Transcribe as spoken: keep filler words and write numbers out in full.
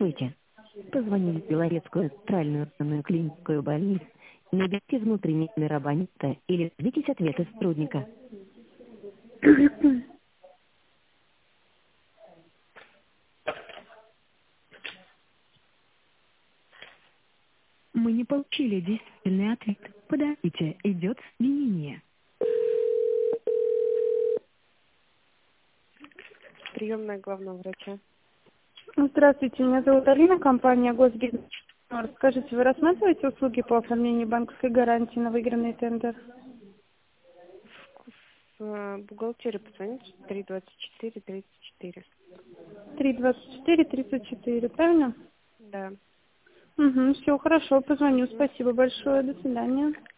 Здравствуйте. Позвонили в Белорецкую центральную районную клиническую больницу. Наберите внутренний номер абонента или дождитесь ответа сотрудника. Мы не получили действительный ответ. Подождите, идет соединение. Приемная главного врача. Здравствуйте, меня зовут Алина, компания Госбизнес. Скажите, вы рассматриваете услуги по оформлению банковской гарантии на выигранный тендер? В бухгалтерию позвоните три двадцать четыре тридцать четыре. три двадцать четыре тридцать четыре, правильно? Да. Угу, все хорошо, позвоню. Спасибо большое, до свидания.